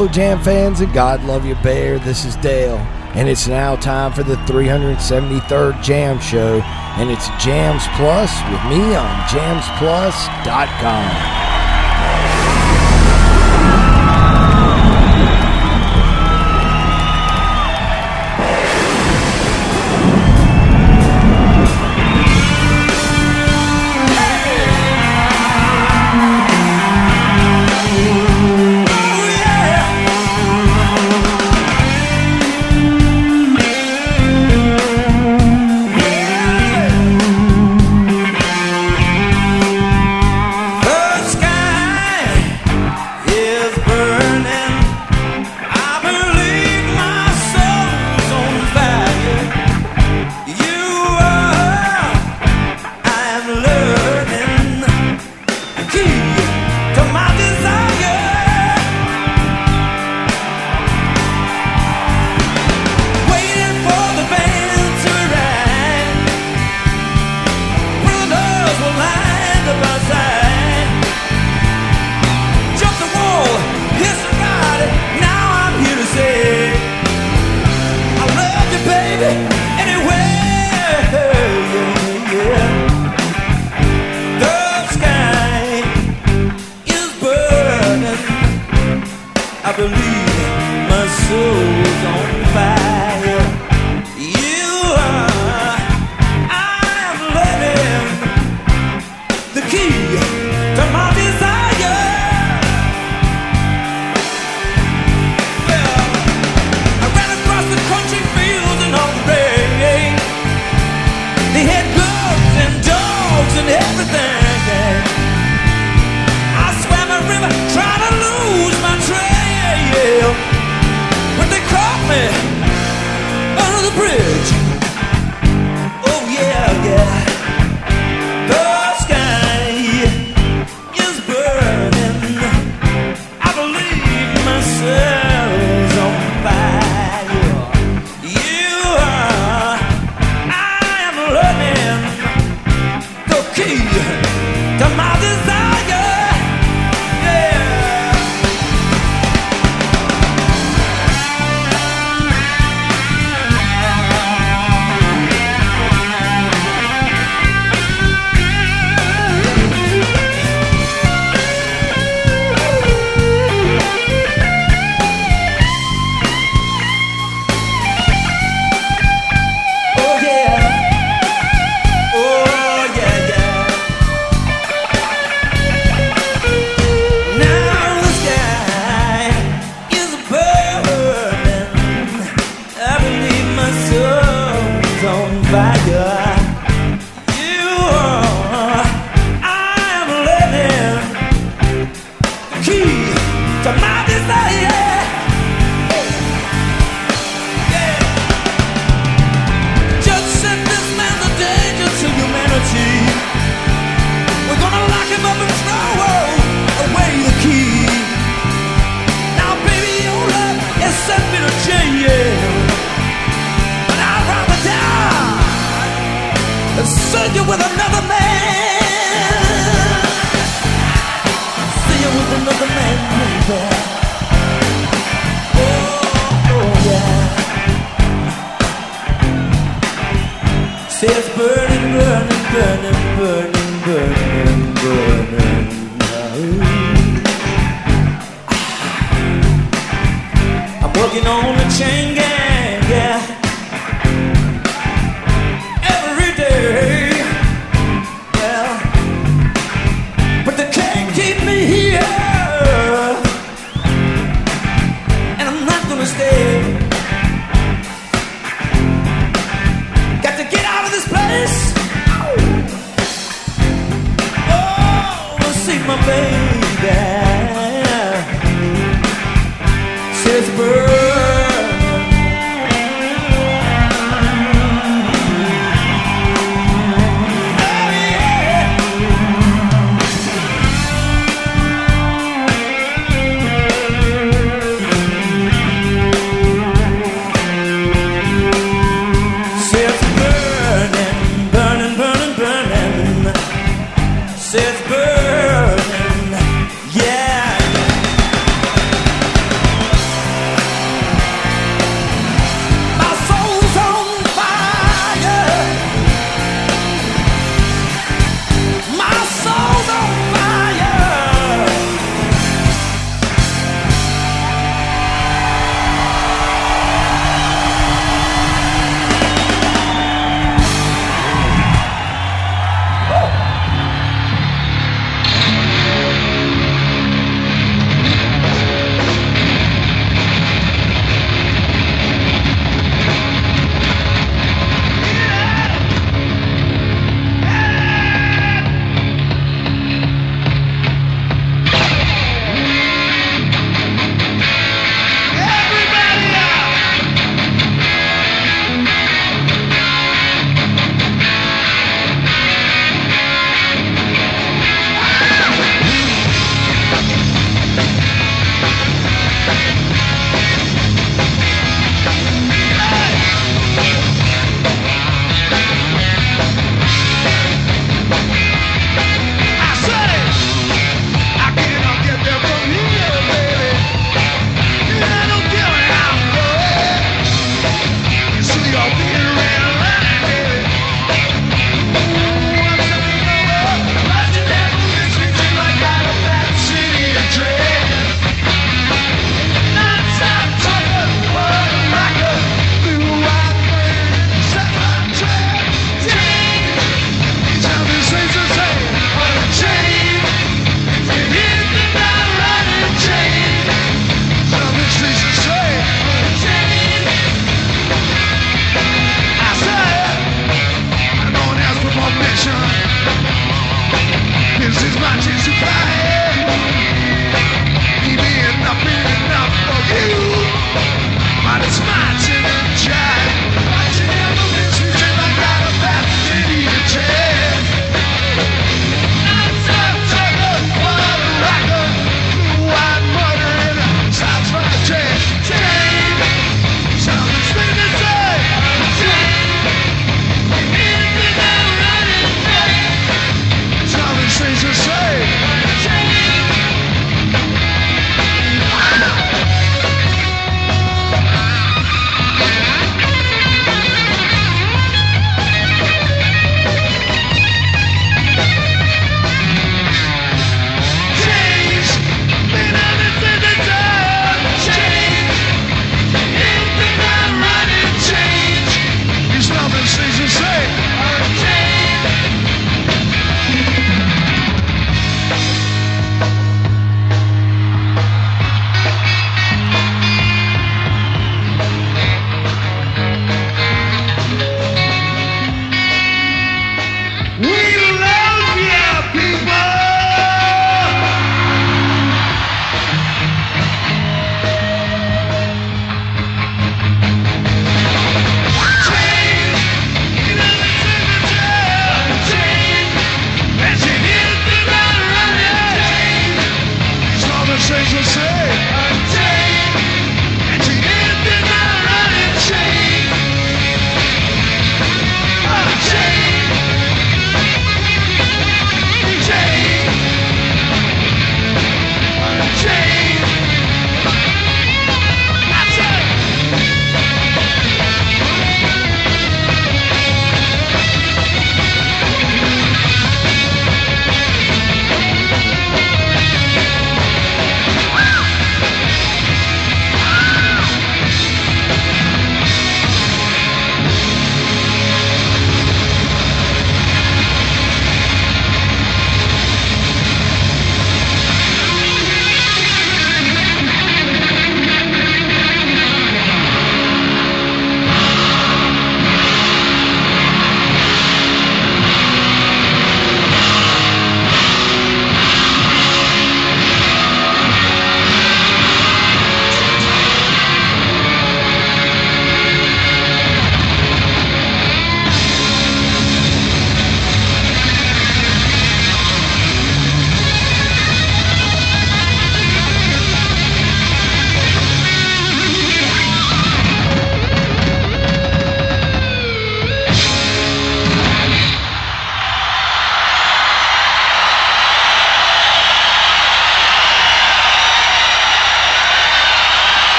Hello, Jam fans, and God love you, Bear. This is Dale, and it's now time for the 373rd Jam Show, and it's Jams Plus with me on jamsplus.com. Burn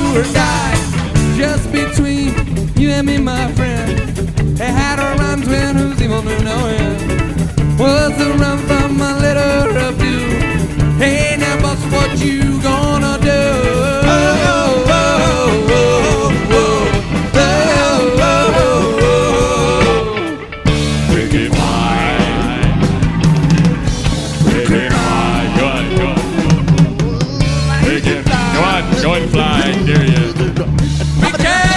tour guide. Just between you and me, my friend. They had a rhymes when who's evil knew no end. Was the run from my letter of doom. Hey, now, boss, what you gonna do? Go and fly, dare you. We can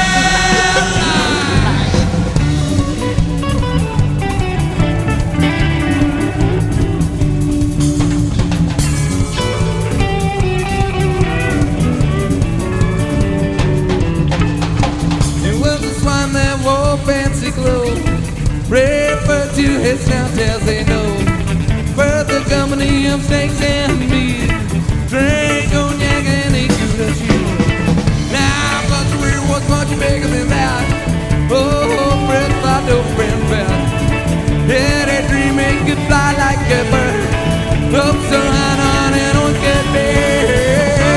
It was a swine that wore fancy clothes, referred to his town as they know. For the company of snakes and bees, drank cognac and ate good cheese. Now, but the rear was much bigger than that. Oh, Fred thought no friend bad. Yeah, that dream it could fly like a bird, up so high on an orchid bed.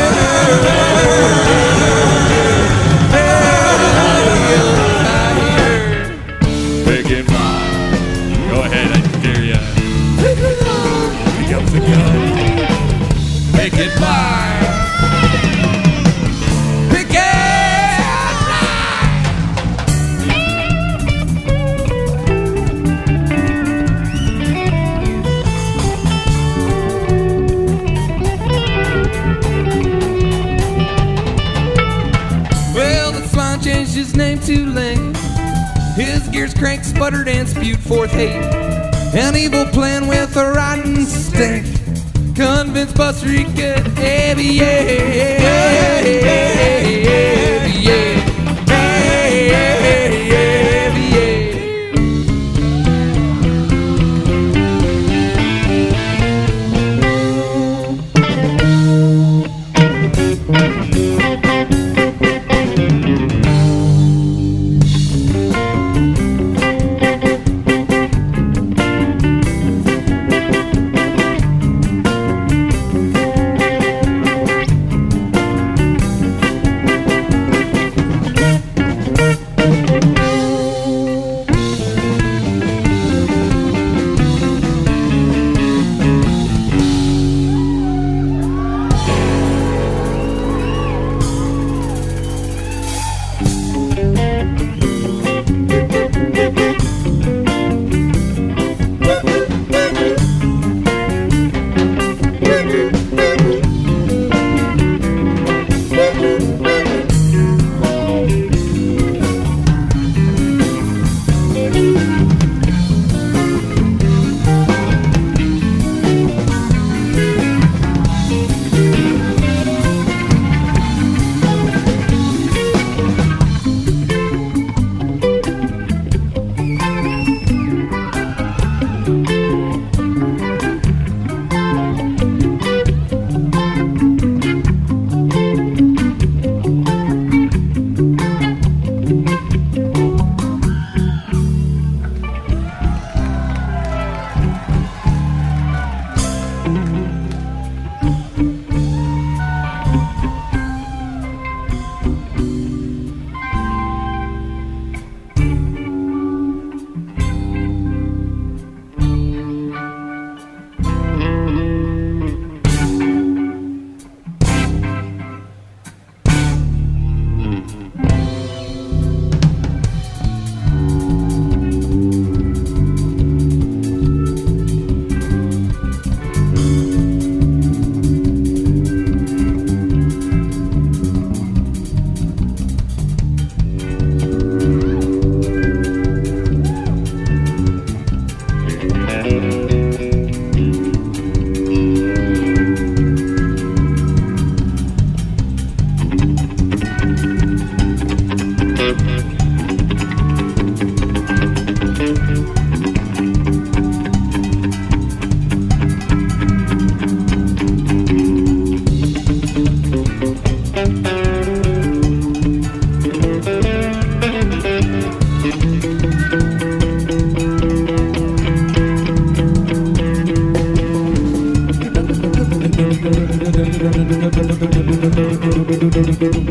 Pick it fine. Go ahead, I dare you. Pick up the gun. Pick it fly. Pick it Well, the swine changed his name to Lane. His gears cranked, sputtered, and spewed forth hate. An evil plan with a rotten stink. Convinced Buster he could aviate.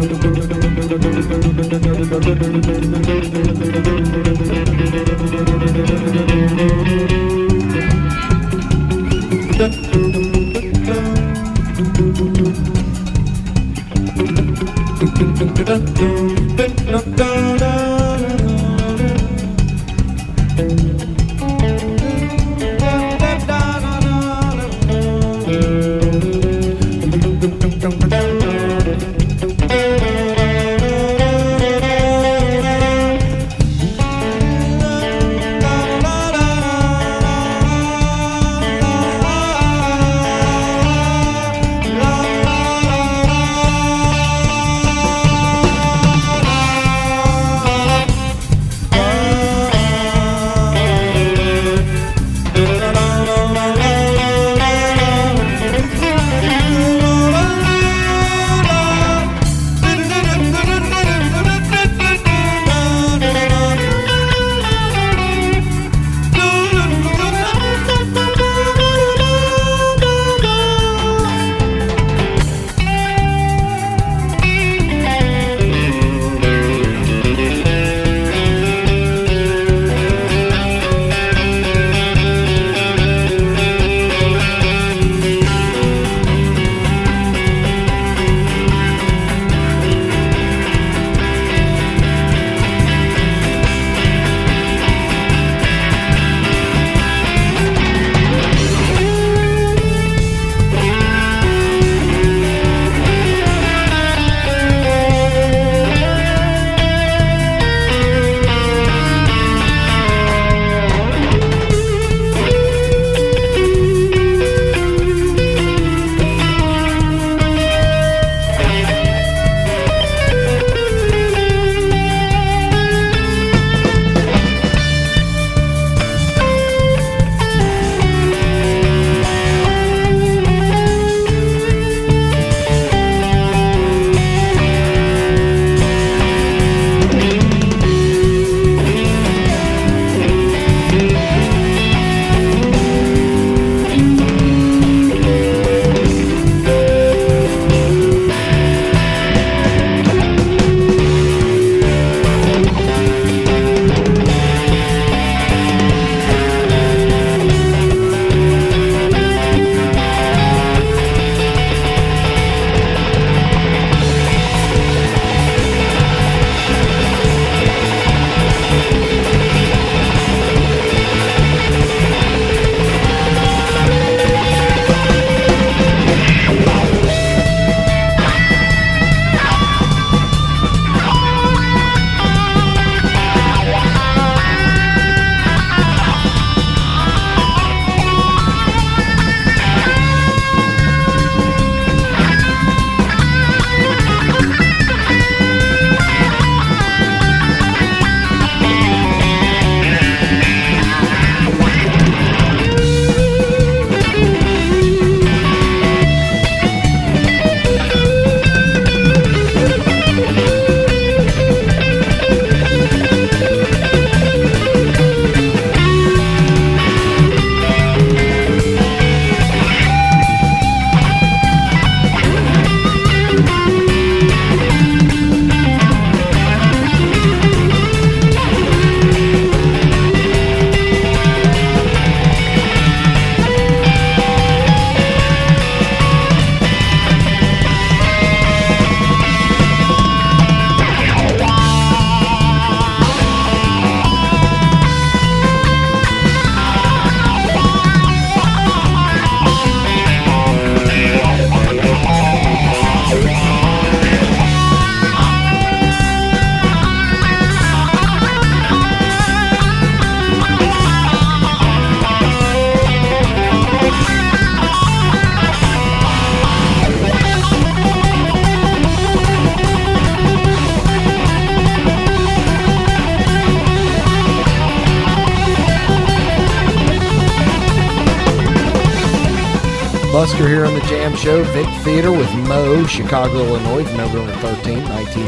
Busker here on the Jam Show, Vic Theater with Mo, Chicago, Illinois, November 13,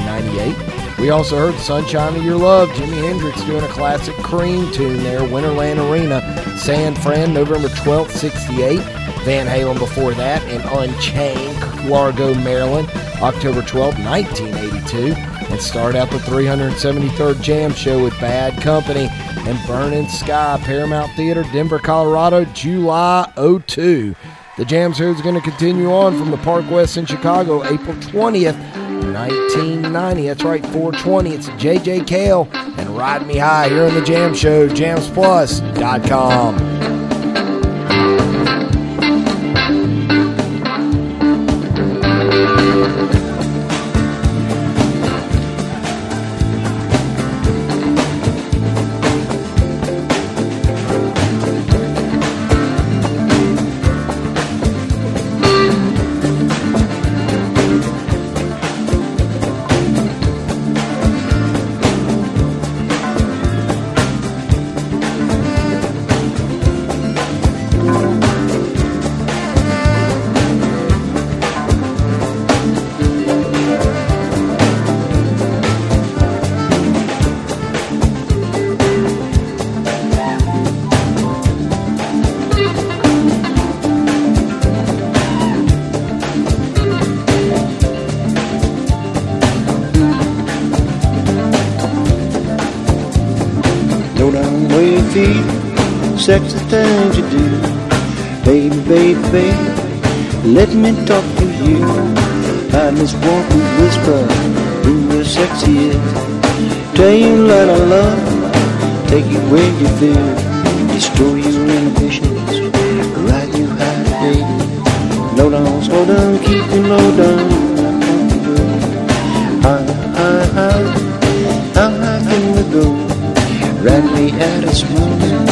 1998. We also heard Sunshine of Your Love, Jimi Hendrix doing a classic Cream tune there, Winterland Arena, San Fran, November 12th, 68. Van Halen before that, and Unchained, Largo, Maryland, October 12, 1982. And start out the 373rd Jam Show with Bad Company and Burning Sky, Paramount Theater, Denver, Colorado, July 02. The Jam Show is going to continue on from the Park West in Chicago, April 20th, 1990. That's right, 420. It's J.J. Cale and Ride Me High here on the Jam Show, jamsplus.com. Sexy things you do, baby, baby, baby, let me talk to you. I just want to whisper who your sexy is. Tell you that I love, take you where you feel, destroy your inhibitions, ride you high, baby. Low down, slow down, keep you low down. High, high, high, how high can we go? Ride me at a smooth.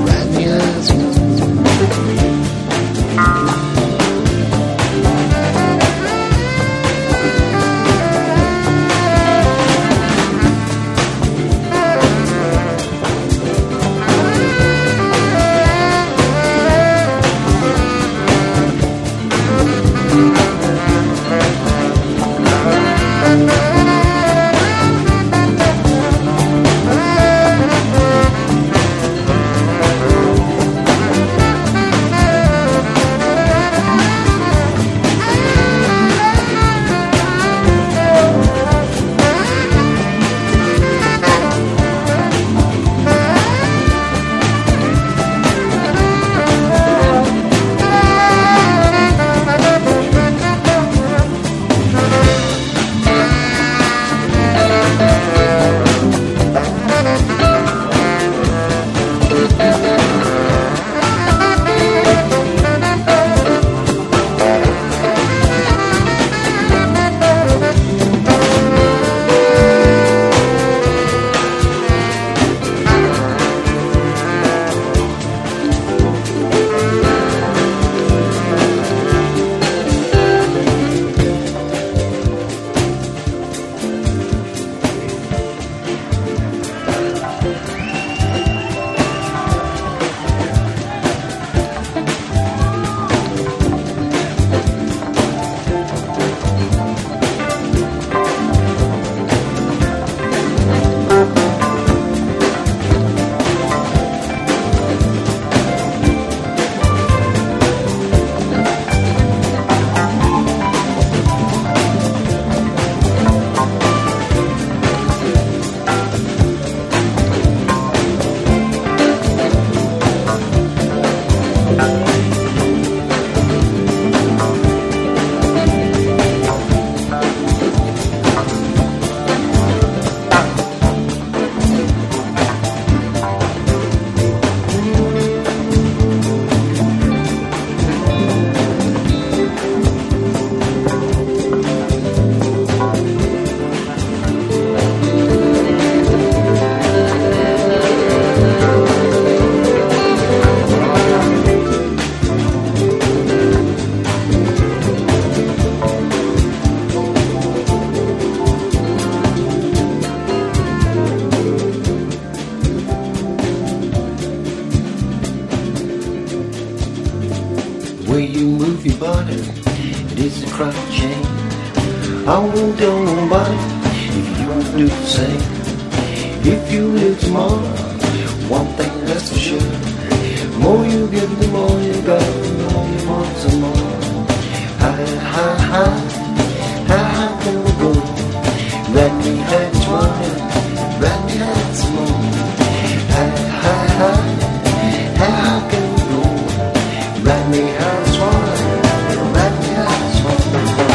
I won't tell nobody if you won't do the same. If you live tomorrow, one thing that's for sure, the more you give, the more you got, the more you want. how can we go? Let me have one, let me have some more. How can we go? Let me have one, let me have one.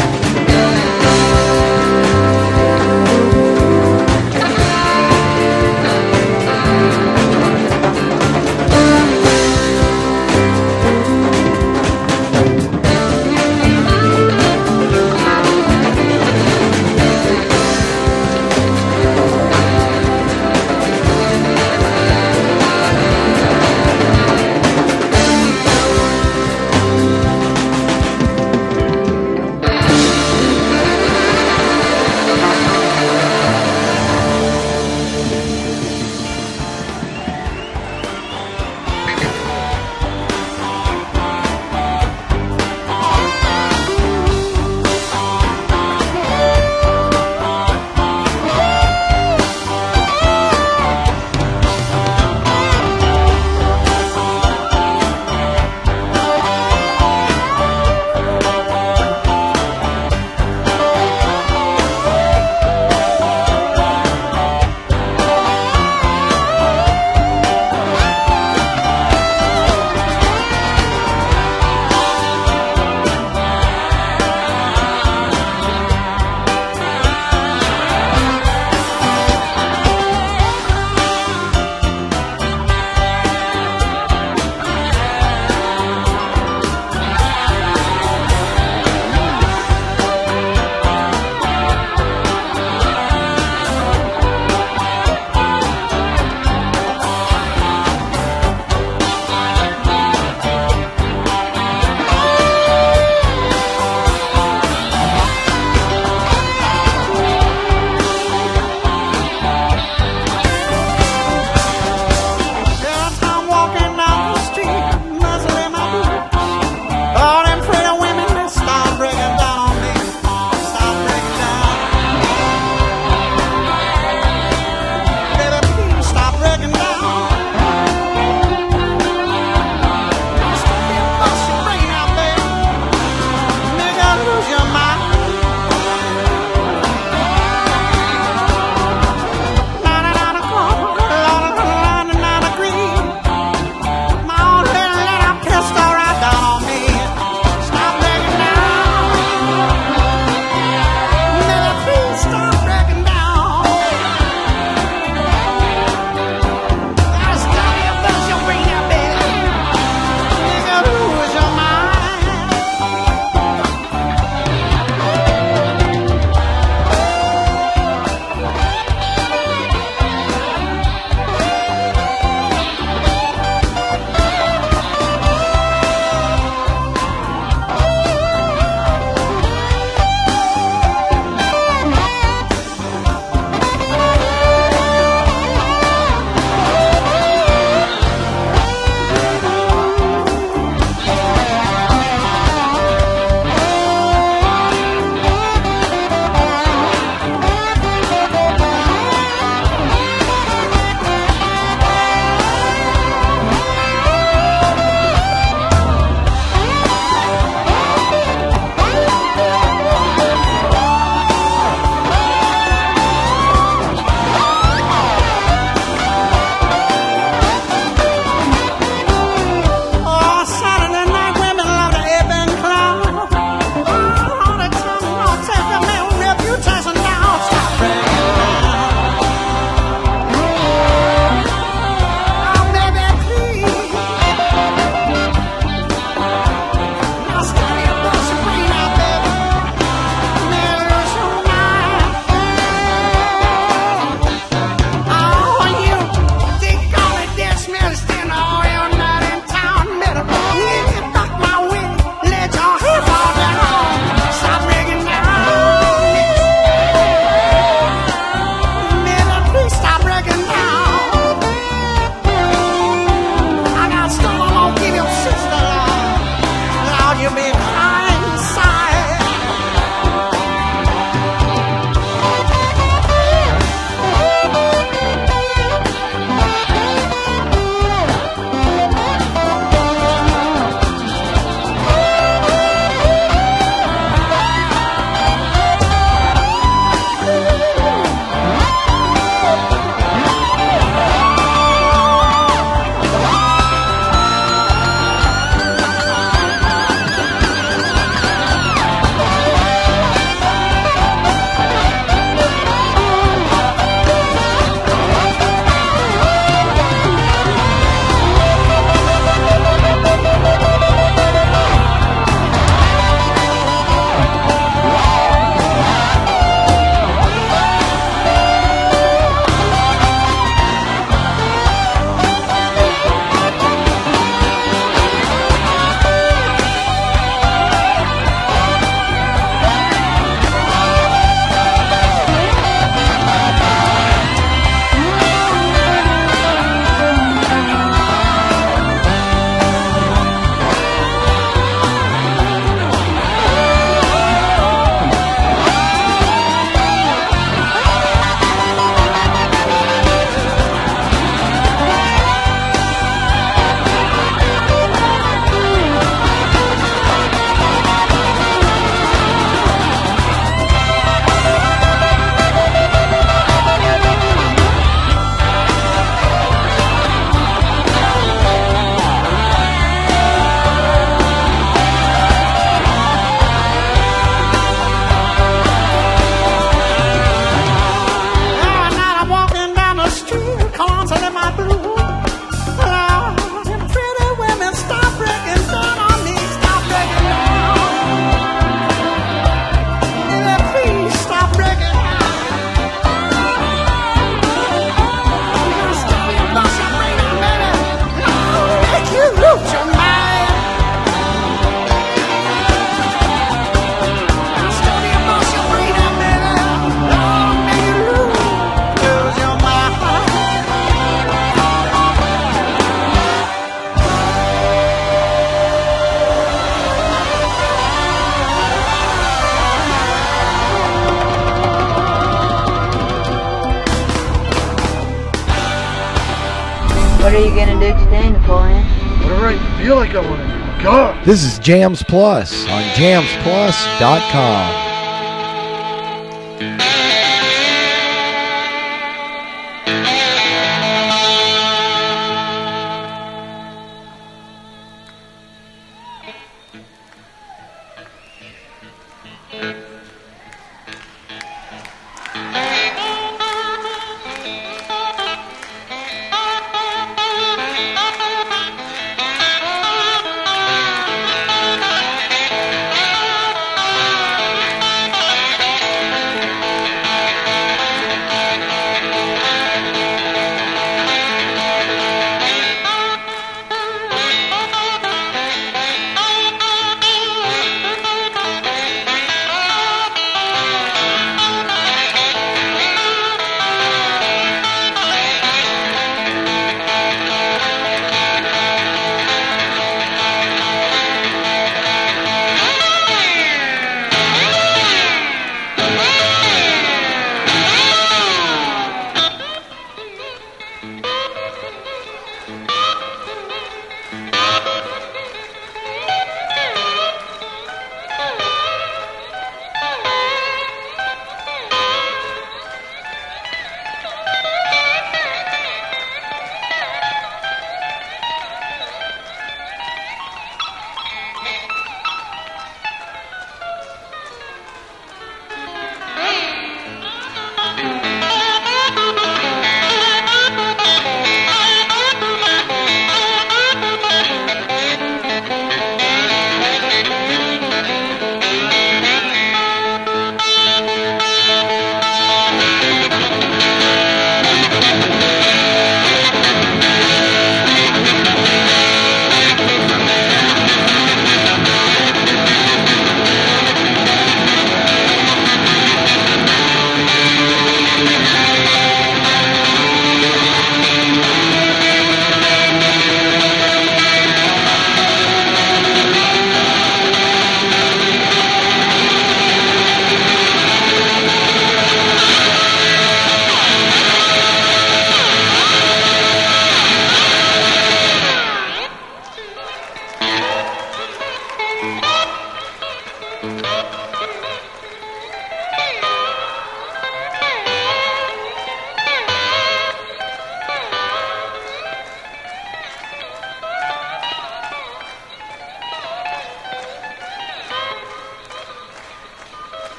are you gonna do today, Napoleon? Whatever I feel like I want to do. God. This is Jams Plus on jamsplus.com.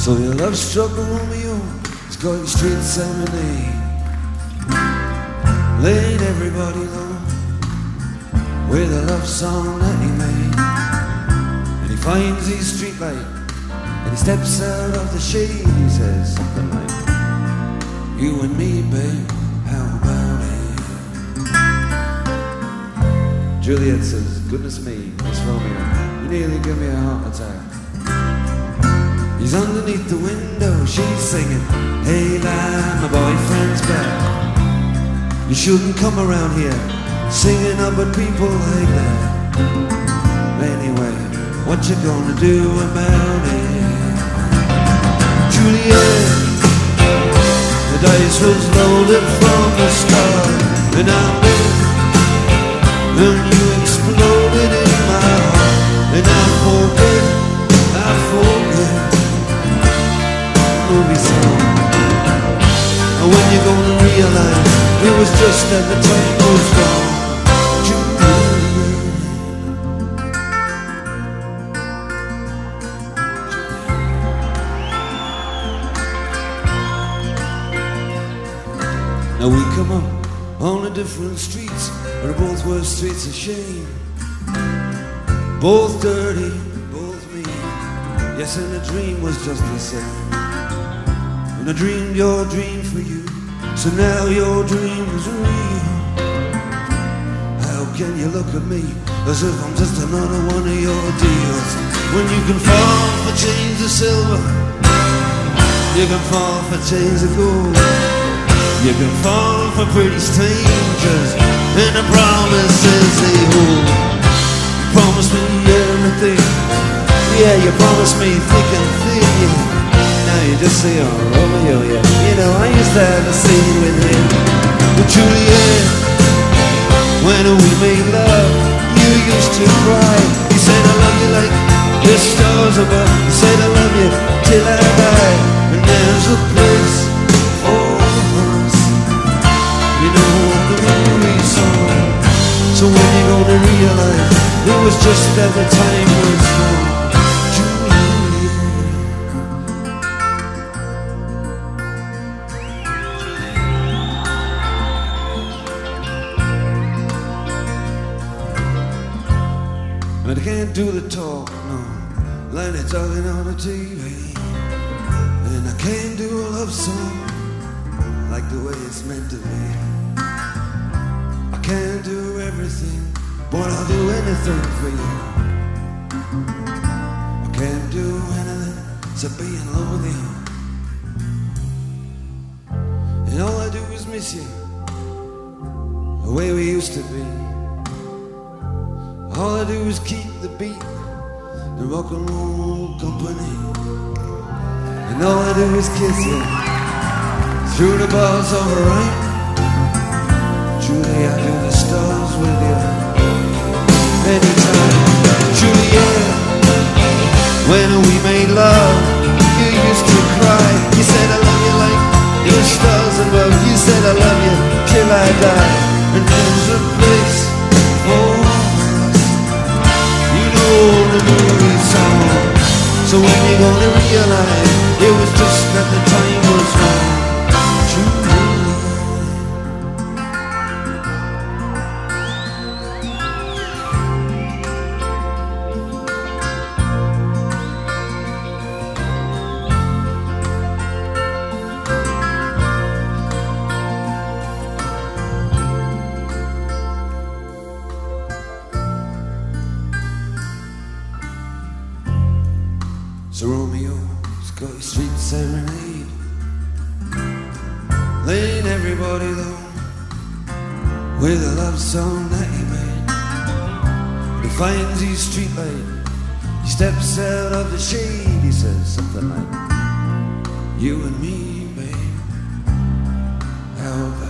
So your love-struck Romeo has got you straight serenade, laying everybody low with a love song that he made. And he finds his streetlight and he steps out of the shade. He says something like, you and me, babe, how about it? Juliet says, goodness me, Miss Romeo, you nearly give me a heart attack. He's underneath the window, she's singing, hey lad, my boyfriend's back. You shouldn't come around here singing up at people like that. Anyway, what you gonna do about it? Juliet, the dice was loaded from the start, and I knew, and you exploded in my heart, and I forget movie song. And when you gonna realize it was just that the time was gone? Now we come up on the different streets, but both were streets of shame. Both dirty, both mean. Yes, and the dream was just the same. And I dreamed your dream for you, so now your dream is real. How can you look at me as if I'm just another one of your deals? When you can fall for chains of silver, you can fall for chains of gold, you can fall for pretty strangers and the promises they hold. You promised me everything, yeah, you promised me thick and thin, yeah. Now you just say, oh, Romeo, yeah. You know, I used to have a scene with him. But Juliet, when we made love, you used to cry. You said I love you like the stars above. You said I love you till I die. And there's a place for us, you know, the movie song. So when you gonna realize it was just that the time was gone? But I can't do the talk, no, like they're talking on the TV. And I can't do a love song like the way it's meant to be. I can't do everything, but I'll do anything for you. I can't do anything except be in love with you. And all I do is miss you, the way we used to be. All I do is keep the beat, the rock and roll company. And all I do is kiss you through the bars of the rain. Julie, I do the stars with you anytime. Juliet, when we made love, you used to cry. You said I love you like the stars above. You said I love you till I die. And there's a place for the movie song. So when you gonna realize it was just that the time was wrong? So Romeo's got his street serenade, laying everybody low with a love song that he made. He finds his street light, he steps out of the shade. He says something like, you and me, babe, how about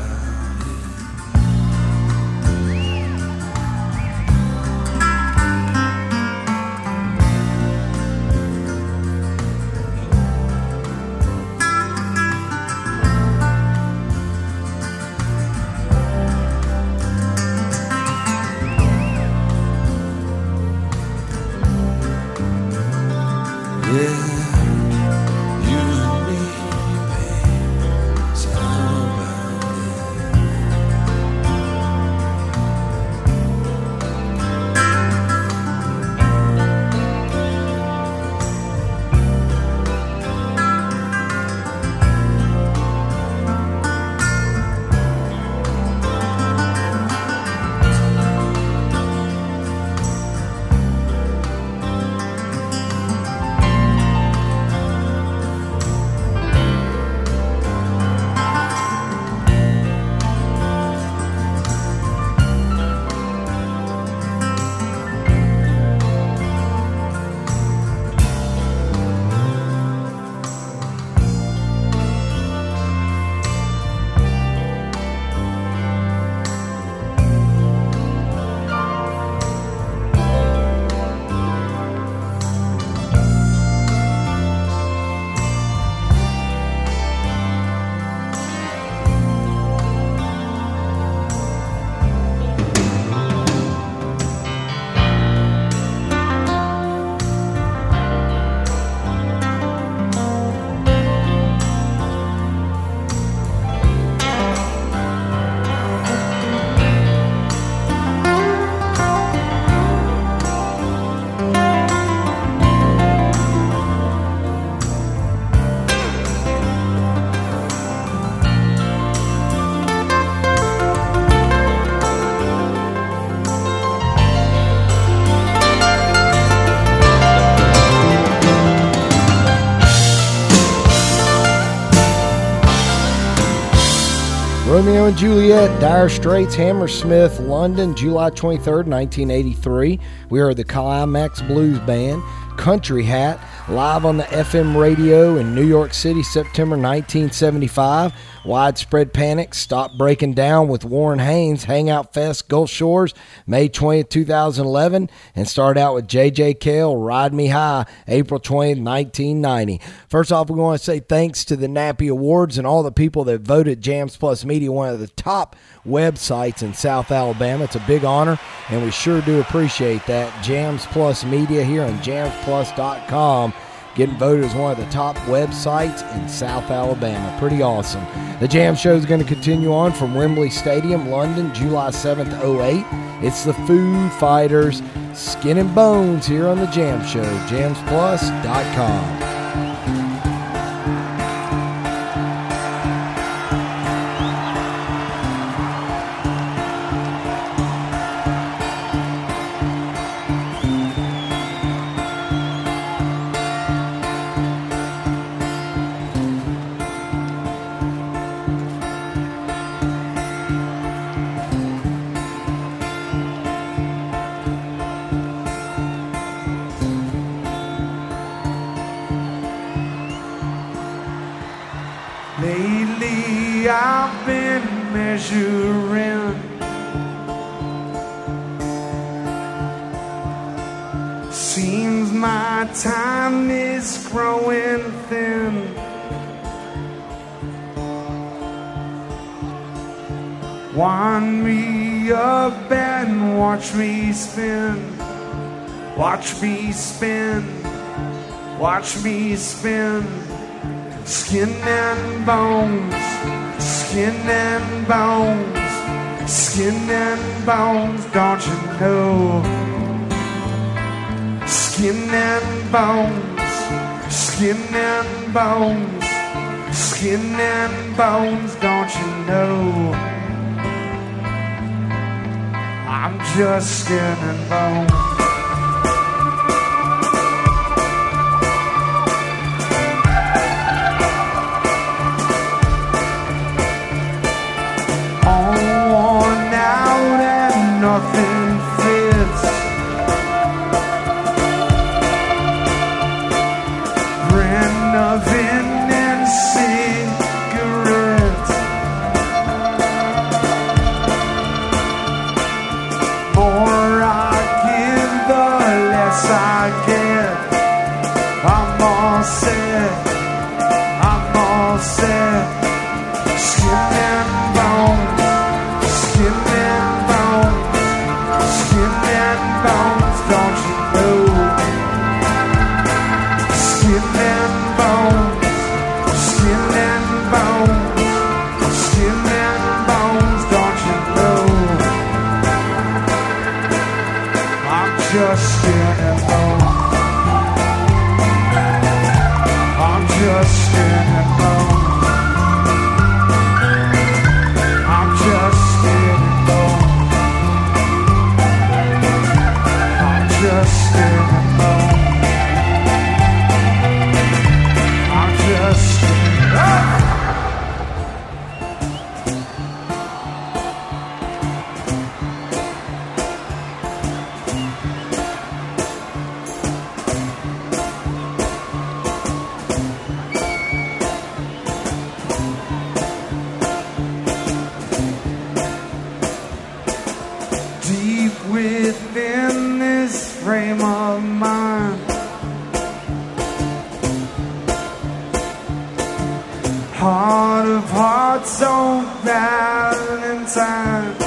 Romeo and Juliet, Dire Straits, Hammersmith, London, July 23rd, 1983. We are the Climax Blues Band. Country Hat, live on the FM radio in New York City, September 1975. Widespread Panic, Stop Breaking Down with Warren Haynes, Hangout Fest, Gulf Shores, May 20th, 2011. And start out with J.J. Cale, Ride Me High, April 20th, 1990. First off, we want to say thanks to the Nappy Awards and all the people that voted Jams Plus Media one of the top websites in South Alabama. It's a big honor, and we sure do appreciate that. Jams Plus Media here on jamsplus.com, getting voted as one of the top websites in South Alabama. Pretty awesome. The Jam Show is going to continue on from Wembley Stadium, London, July 7th, 08. It's the Foo Fighters, Skin and Bones here on the Jam Show, jamsplus.com. Lately I've been measuring seems my time is growing thin. Wind me up and watch me spin. Watch me spin. Watch me spin. Skin and bones, skin and bones, skin and bones, don't you know? Skin and bones, skin and bones, skin and bones, don't you know? I'm just skin and bones. Nothing fits. Brand oven and cigarettes. More I give, the less I get. I'm all set. I'm all set. Skin and bones. Skin and bones. Skin and bones, don't you know? Skin and bones, skin and bones, skin and bones, don't you know? I'm just skin and bones. I'm just skin and bones. I'm just skin and bones. Just skin and bone. I'm just skin. Ah! Deep within this frame of mind, heart of hearts, oh Valentine.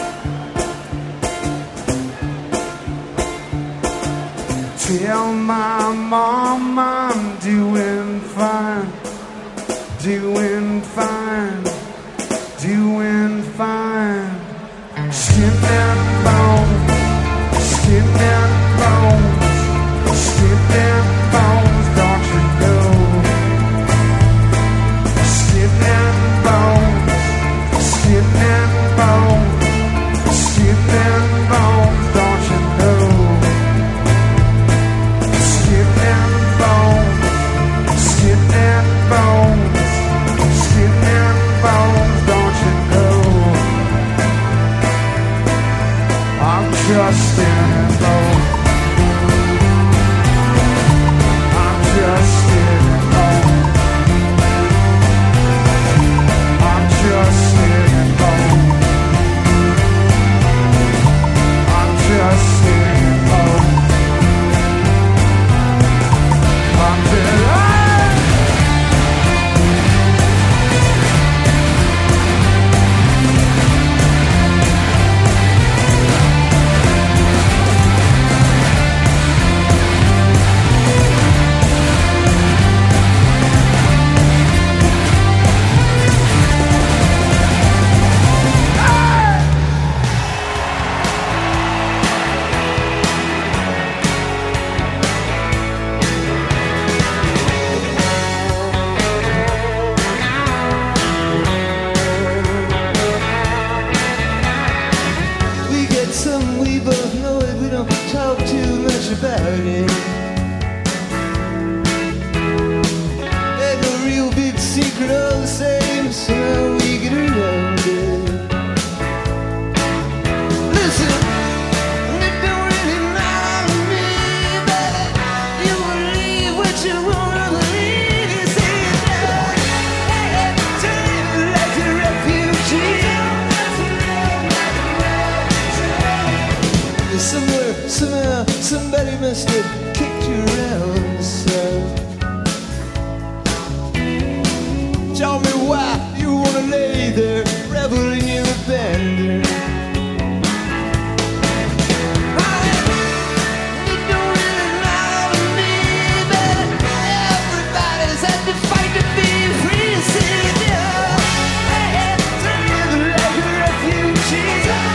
Tell my mom I'm doing fine, doing fine, doing fine. Skin and bones, skin and bones, skin and bones, don't you know? Skin and bones, skin and bones, skin and bones, don't you know? Skin and bones, skin and bones, skin just standing low. I'm just standing low. I'm just standing low. I'm just standing low. I'm just about it. Ain't no real big secret, all the same, somehow we get around it. Listen, it don't really matter to me, but you believe what you wanna believe. You say it down, to live like a refugee. Somewhere, somehow, somebody must have kicked you around, so tell me why you wanna lay there reveling in abandon. It don't really matter to me, but everybody's had to fight to be free. See, to live like a refugee.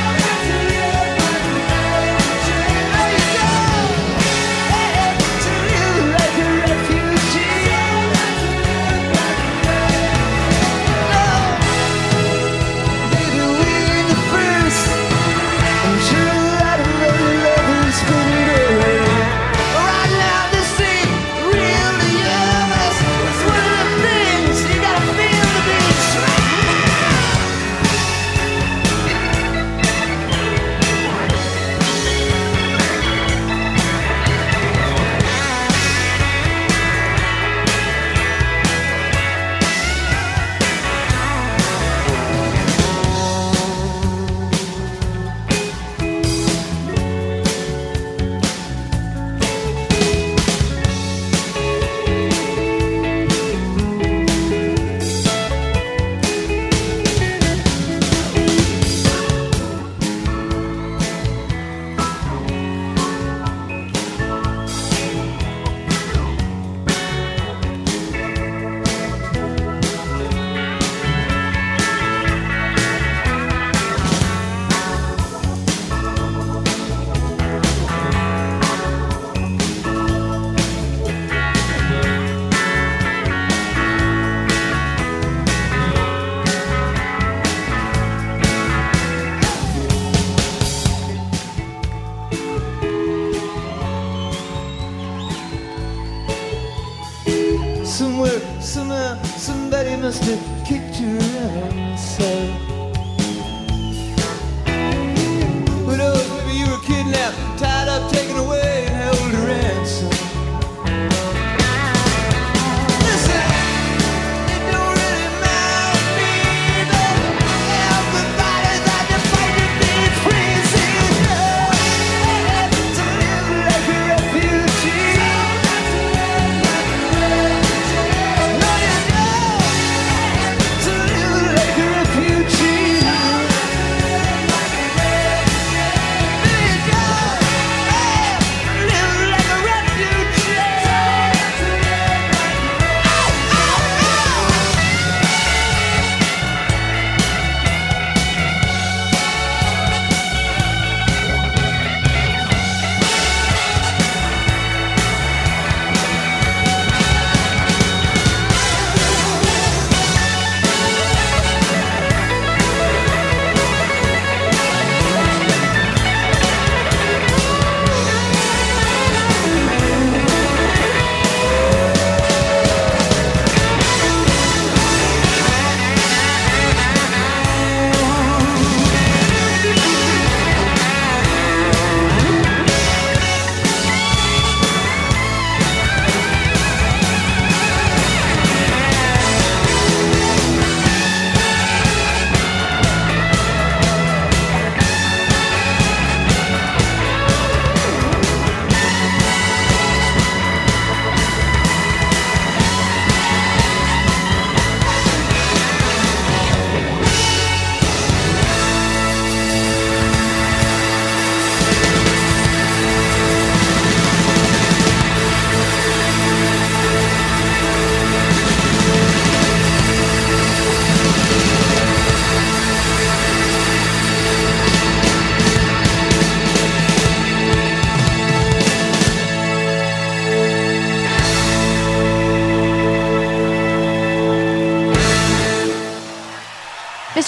Somewhere, somehow, somebody must have kicked you around, so who knows, maybe you were kidnapped, tied up, taken away, and held to ransom. Listen, it don't really matter to me, but everybody's had to fight to be free. See, to live like a refugee. To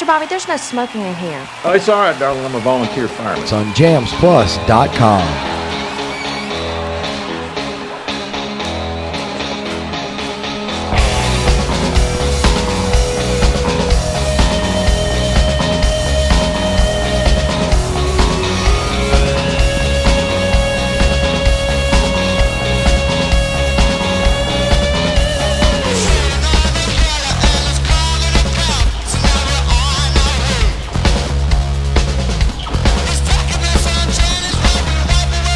Mr. Bobby, there's no smoking in here. Oh, it's all right, darling. I'm a volunteer fireman. It's on jamsplus.com. It's taking us on journeys where we won't be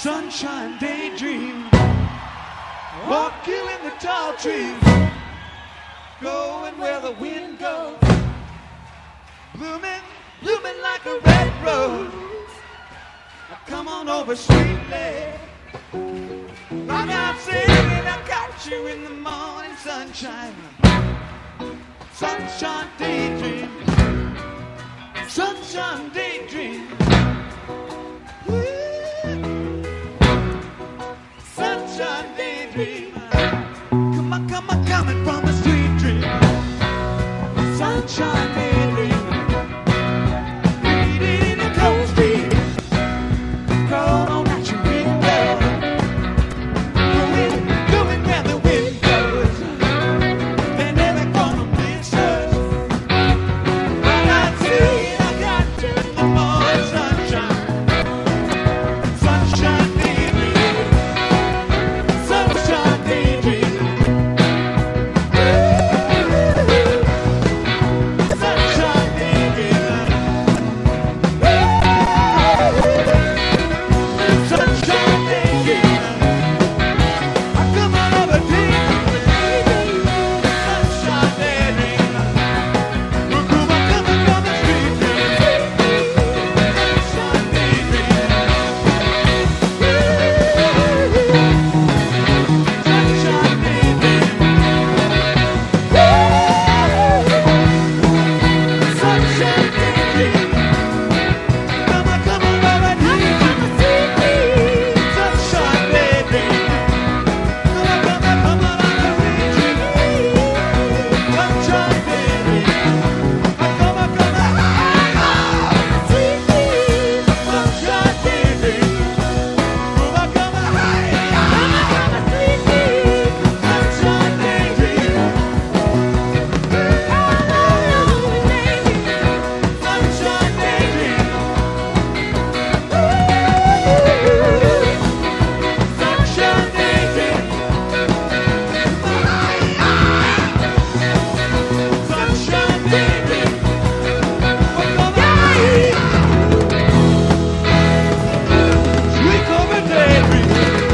sunshine daydream. Walking in the tall trees, going where the wind goes, blooming, blooming like a red rose. Now come on over sweetly, like I'm singing, I got you in the morning sunshine. Sunshine daydream, sunshine daydream. Sunshine daydream. Come on, coming from a sweet dream. Sunshine daydream. Reading in the cold street. Crawl on at your window. Going where the wind goes. They're never gonna miss us. But I see I got you in the morning sunshine. Sunshine daydream. Sunshine daydream. Sunshine daydream. Sunshine daydream. I come out of a dream. Sunshine daydream. Look who I'm coming from the street. Sunshine daydream. Sunshine daydream. Sunshine daydream. Come on, over here. Sunshine daydream. Come on, over here. Sunshine daydream. Come on, Sunshine daydream. Come on, Sunshine daydream. Sunshine daydream. Sunshine daydream. Sunshine daydream. Sweet over daydream.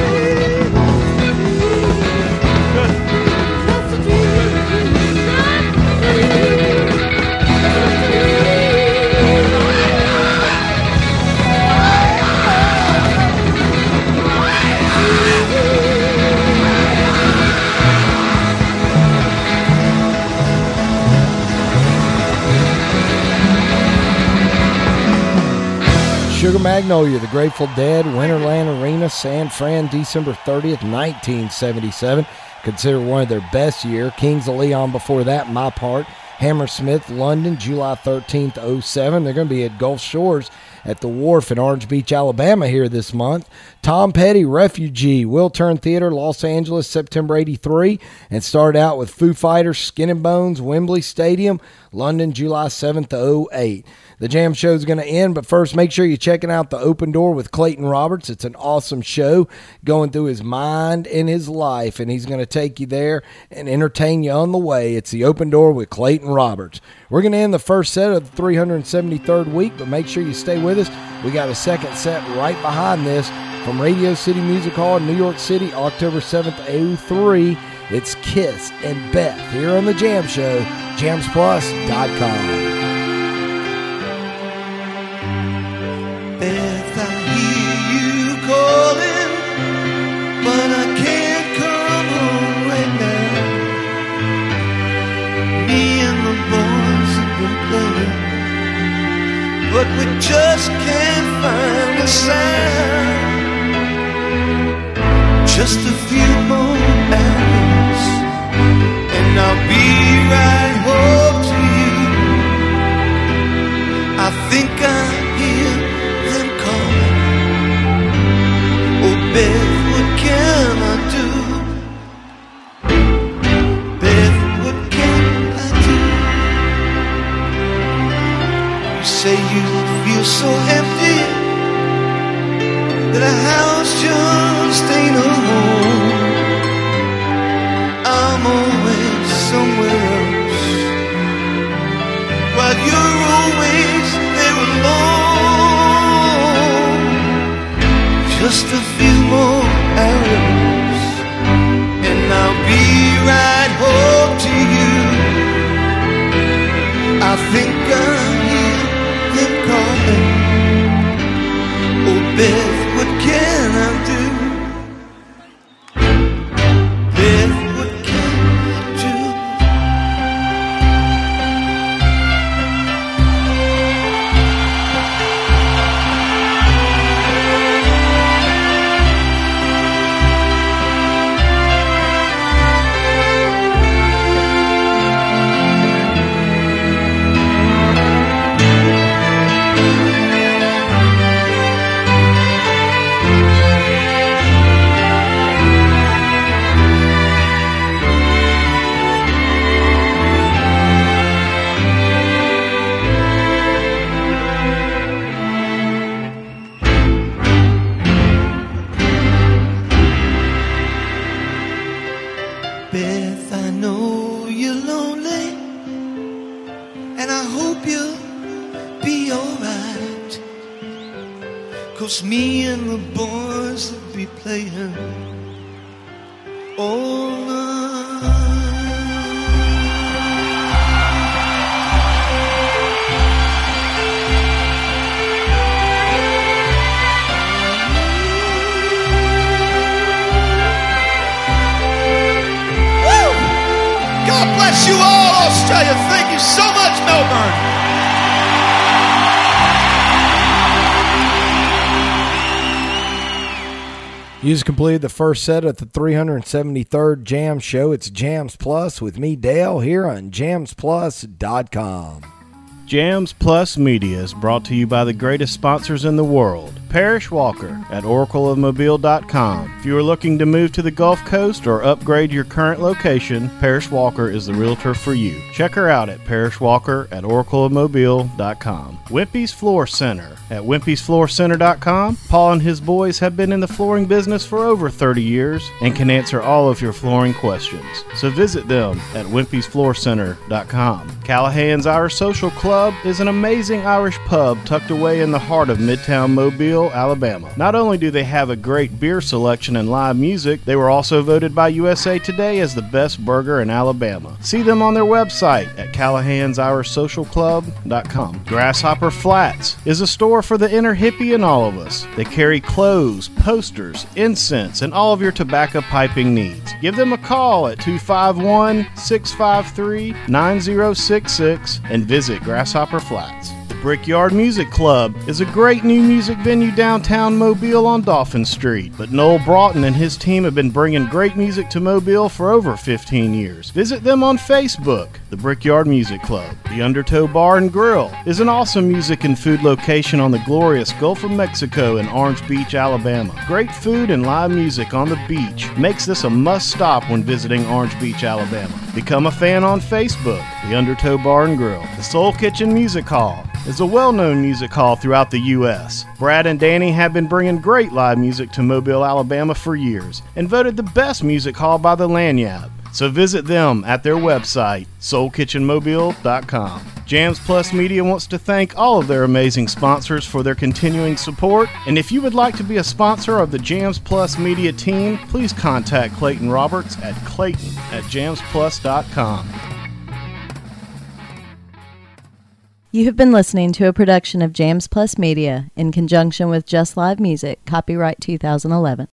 Sugar Magnolia, The Grateful Dead, Winterland Arena, San Fran, December 30th, 1977. Considered one of their best year. Kings of Leon before that, My Part. Hammersmith, London, July 13th, 07. They're going to be at Gulf Shores at the Wharf in Orange Beach, Alabama here this month. Tom Petty, Refugee, Will Turn Theater, Los Angeles, September 83. And started out with Foo Fighters, Skin and Bones, Wembley Stadium, London, July 7th, 08. The jam show is going to end, but first make sure you're checking out The Open Door with Clayton Roberts. It's an awesome show going through his mind and his life, and he's going to take you there and entertain you on the way. It's The Open Door with Clayton Roberts. We're going to end the first set of the 373rd week, but make sure you stay with us. We got a second set right behind this from Radio City Music Hall in New York City, October 7th, 03. It's Kiss and Beth here on The Jam Show, jamsplus.com. Beth, I hear you calling, but I can't come home right now. Me and the boys have been playing, but we just can't find a sound. Just a few more hours, and I'll be right home to you. I think I hear them calling. Oh, Beth, what can I do? Beth, what can I do? You say you feel so empty that a house just ain't a home. Beth, I know you're lonely, and I hope you'll be alright. 'Cause me and the boys will be playing all night. God bless you all, Australia. Thank you so much, Melbourne. You just completed the first set of the 373rd Jam Show. It's Jams Plus with me, Dale, here on jamsplus.com. Jams Plus Media is brought to you by the greatest sponsors in the world. Parrish Walker at oracleofmobile.com. If you are looking to move to the Gulf Coast or upgrade your current location, Parrish Walker is the realtor for you. Check her out at Parrish Walker at oracleofmobile.com. Wimpy's Floor Center at wimpysfloorcenter.com. Paul and his boys have been in the flooring business for over 30 years and can answer all of your flooring questions. So visit them at wimpysfloorcenter.com. Callahan's Irish Social Club is an amazing Irish pub tucked away in the heart of Midtown Mobile, Alabama. Not only do they have a great beer selection and live music, they were also voted by USA Today as the best burger in Alabama. See them on their website at callahansirishsocialclub.com. Grasshopper Flats is a store for the inner hippie in all of us. They carry clothes, posters, incense, and all of your tobacco piping needs. Give them a call at 251-653-9066 and visit Grasshopper Flats. Brickyard Music Club is a great new music venue downtown Mobile on Dauphin Street, but Noel Broughton and his team have been bringing great music to Mobile for over 15 years. Visit them on Facebook, the Brickyard Music Club. The Undertow Bar and Grill is an awesome music and food location on the glorious Gulf of Mexico in Orange Beach, Alabama. Great food and live music on the beach makes this a must-stop when visiting Orange Beach, Alabama. Become a fan on Facebook, the Undertow Bar and Grill. The Soul Kitchen Music Hall is a well-known music hall throughout the U.S. Brad and Danny have been bringing great live music to Mobile, Alabama for years and voted the best music hall by the Lanyard. So visit them at their website, soulkitchenmobile.com. Jams Plus Media wants to thank all of their amazing sponsors for their continuing support. And if you would like to be a sponsor of the Jams Plus Media team, please contact Clayton Roberts at clayton@jamsplus.com. You have been listening to a production of Jams Plus Media in conjunction with Just Live Music, copyright 2011.